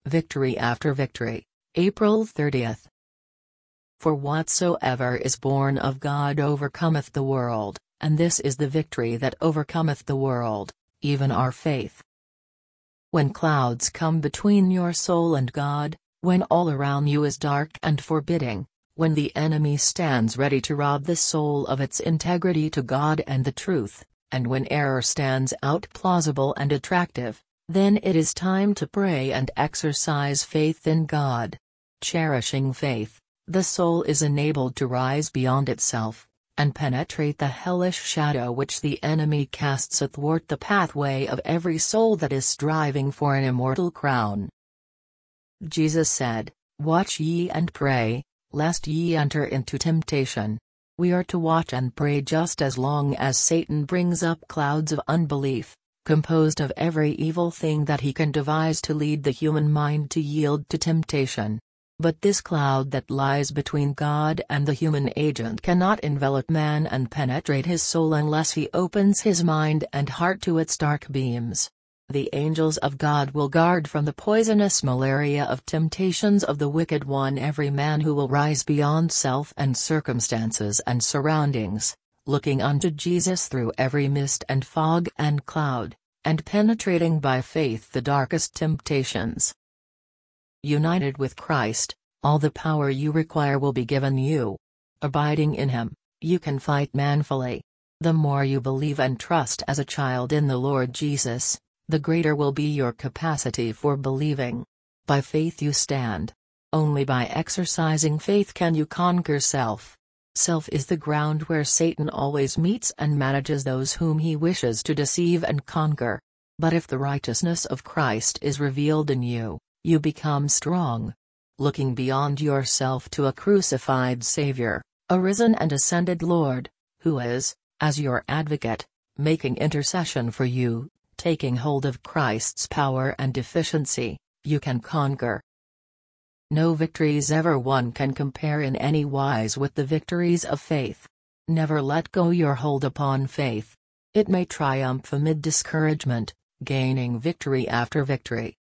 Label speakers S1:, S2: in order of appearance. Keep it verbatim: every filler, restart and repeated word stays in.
S1: Victory after victory, April thirtieth. For whatsoever is born of God overcometh the world, and this is the victory that overcometh the world, even our faith. When clouds come between your soul and God, when all around you is dark and forbidding, when the enemy stands ready to rob the soul of its integrity to God and the truth, and when error stands out plausible and attractive, then it is time to pray and exercise faith in God. Cherishing faith, the soul is enabled to rise beyond itself, and penetrate the hellish shadow which the enemy casts athwart the pathway of every soul that is striving for an immortal crown. Jesus said, "Watch ye and pray, lest ye enter into temptation." We are to watch and pray just as long as Satan brings up clouds of unbelief, composed of every evil thing that he can devise to lead the human mind to yield to temptation. But this cloud that lies between God and the human agent cannot envelop man and penetrate his soul unless he opens his mind and heart to its dark beams. The angels of God will guard from the poisonous malaria of temptations of the wicked one every man who will rise beyond self and circumstances and surroundings, looking unto Jesus through every mist and fog and cloud, and penetrating by faith the darkest temptations. United with Christ, all the power you require will be given you. Abiding in Him, you can fight manfully. The more you believe and trust as a child in the Lord Jesus, the greater will be your capacity for believing. By faith you stand. Only by exercising faith can you conquer self. Self is the ground where Satan always meets and manages those whom he wishes to deceive and conquer. But if the righteousness of Christ is revealed in you, you become strong. Looking beyond yourself to a crucified Savior, a risen and ascended Lord, who is, as your advocate, making intercession for you, taking hold of Christ's power and efficiency, you can conquer. No victories ever won can compare in any wise with the victories of faith. Never let go your hold upon faith. It may triumph amid discouragement, gaining victory after victory,